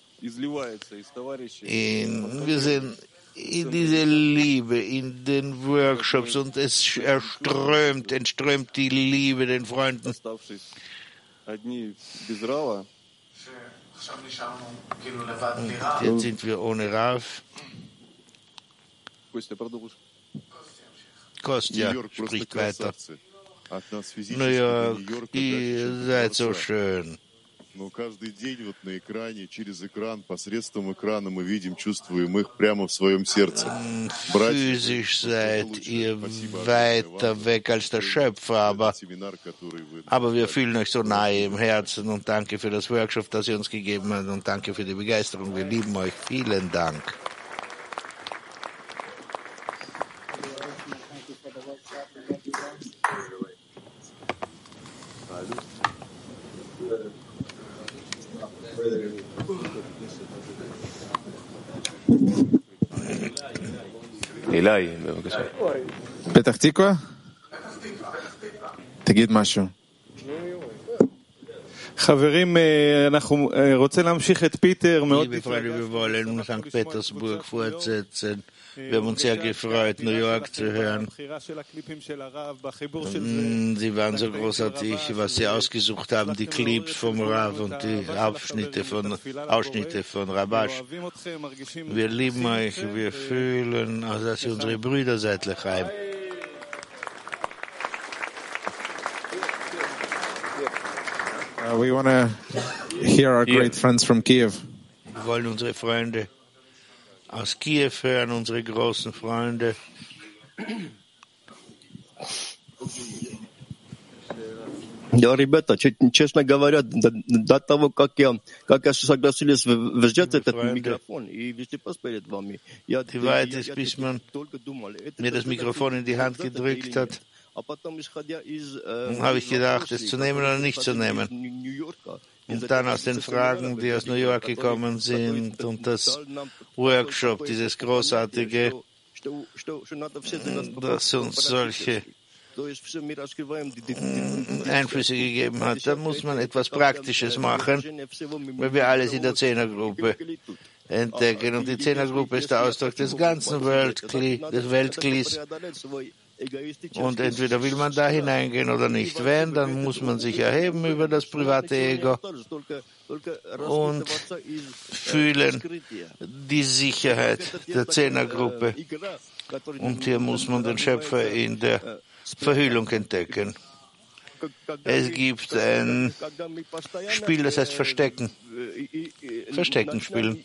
wir sind in diese Liebe, in den Workshops, und es entströmt die Liebe den Freunden. Und jetzt sind wir ohne Rav. Kostja spricht weiter. New York, ihr seid so schön. Но каждый день вот на экране, через экран, посредством экрана мы видим, чувствуем их прямо в своем сердце. Physisch seid ihr weiter weg als der Schöpfer, aber wir fühlen euch so nahe im Herzen, und danke für das Workshop, das ihr uns gegeben habt, und danke für die Begeisterung. Wir lieben euch. Vielen Dank. פתח תקווה? תגיד משהו. חברים, אנחנו רוצים להמשיך את פיטר מאוד. Liebe Freunde, wir wollen St. Petersburg fortsetzen. Wir haben uns sehr gefreut, New York zu hören. Sie waren so großartig, was Sie ausgesucht haben, die Clips vom Rav und die Ausschnitte von Rabash. Wir lieben euch, wir fühlen, dass ihr unsere Brüder seid, Lechaim. We want to hear our great friends from Kiev. Wir wollen unsere Freunde aus Kiew hören, unsere großen Freunde. Да, ребята, честно говоря, до того, как я согласились взять этот микрофон и выступать перед вами, я bis man mir das Mikrofon in die Hand gedrückt hat, habe ich gedacht, es zu nehmen oder nicht zu nehmen. Und dann aus den Fragen, die aus New York gekommen sind, und das Workshop, dieses großartige, das uns solche Einflüsse gegeben hat, da muss man etwas Praktisches machen, weil wir alles in der Zehnergruppe entdecken. Und die Zehnergruppe ist der Ausdruck des ganzen Weltklis. Und entweder will man da hineingehen oder nicht. Wenn, dann muss man sich erheben über das private Ego und fühlen die Sicherheit der Zehnergruppe. Und hier muss man den Schöpfer in der Verhüllung entdecken. Es gibt ein Spiel, das heißt Verstecken. Verstecken spielen.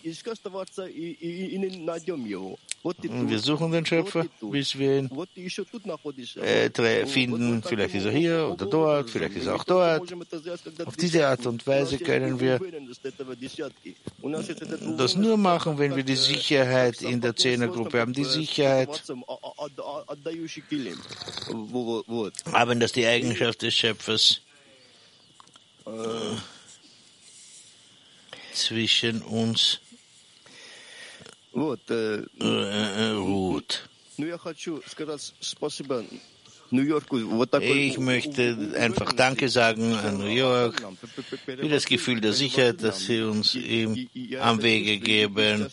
Und wir suchen den Schöpfer, bis wir ihn finden. Vielleicht ist er hier oder dort, vielleicht ist er auch dort. Auf diese Art und Weise können wir das nur machen, wenn wir die Sicherheit in der Zehnergruppe haben. Die Sicherheit haben das die Eigenschaft des Schöpfers zwischen uns ruht. Ich möchte einfach Danke sagen an New York für das Gefühl der Sicherheit, das Sie uns am Wege geben.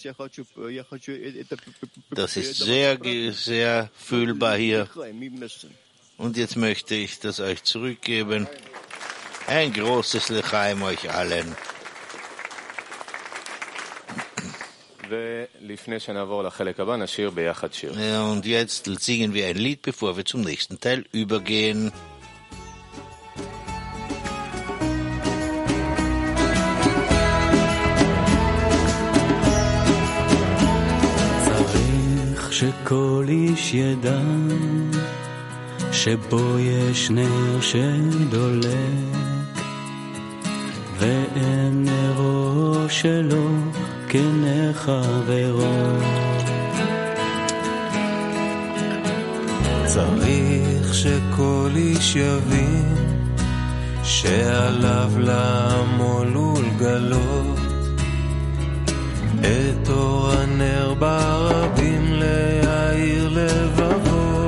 Das ist sehr, sehr fühlbar hier. Und jetzt möchte ich das euch zurückgeben. Ein großes Lechaim euch allen. Und jetzt singen wir ein Lied, bevor wir zum nächsten Teil übergehen. צריך שכל איש ידע שבו יש נר שדולק ואין נרו שלו כנר חברו. צריך שכל איש יבין שעליו לעמול ולגלות את אור הנר ברבים להאיר לבבו.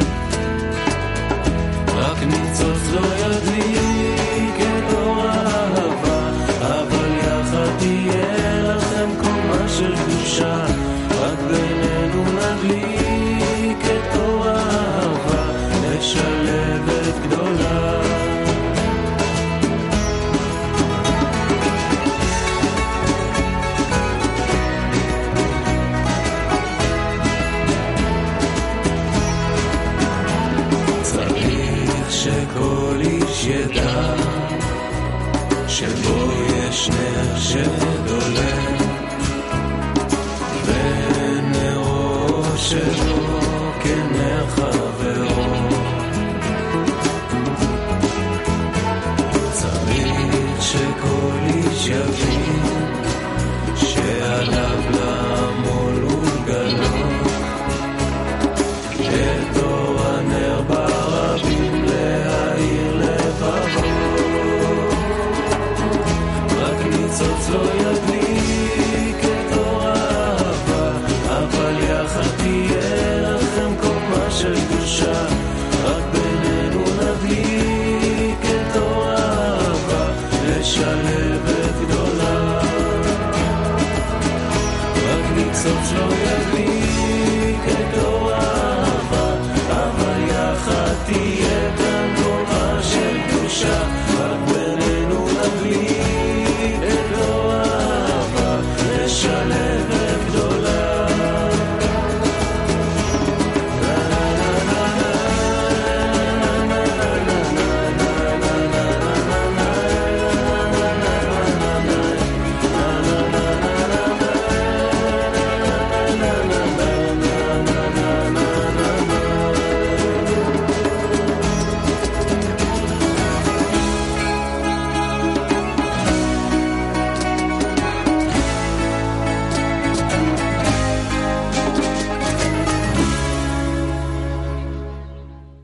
רק ניצוץ לא ידליק את אור האהבה, אבל יחד תהיה לכם קומה של קדושה. רק בינינו נדליק את אור האהבה, לשלבת גדולה. שכל איש ידע שבו יש נר שדולק ונרו שלו כנר חברו. צריך שכל איש יבין שעליו לעמול ולגלות את אור הנר ברבים להאיר לבבו. רק ניצוץ לא ידליק את אור האהבה, אבל יחד תהיה לכם קומה של קדושה. רק בינינו נדליק את אור האהבה, לשלבת גדולה. רק ניצוץ לא ידליק את אור